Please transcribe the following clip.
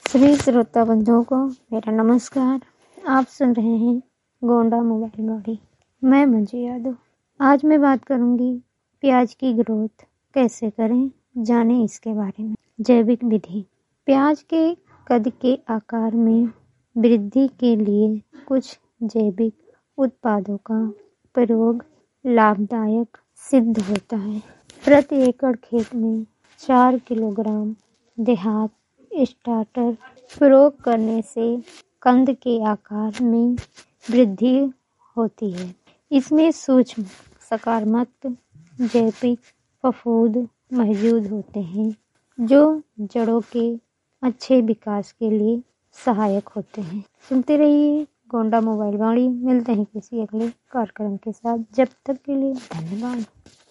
सभी श्रोता बंधुओं को मेरा नमस्कार। आप सुन रहे हैं गोंडा मोबाइल बाड़ी। मैं मंजू यादव। आज मैं बात करूंगी प्याज की ग्रोथ कैसे करें, जानें इसके बारे में। जैविक विधि। प्याज के कद के आकार में वृद्धि के लिए कुछ जैविक उत्पादों का प्रयोग लाभदायक सिद्ध होता है। प्रति एकड़ खेत में 4 किलोग्राम देहात स्टार्टर प्रयोग करने से कंद के आकार में वृद्धि होती है। इसमें सूक्ष्म सकारात्मक जैविक फफूंद मौजूद होते हैं जो जड़ों के अच्छे विकास के लिए सहायक होते हैं। सुनते रहिए गोंडा मोबाइल वाणी। मिलते हैं किसी अगले कार्यक्रम के साथ। जब तक के लिए धन्यवाद।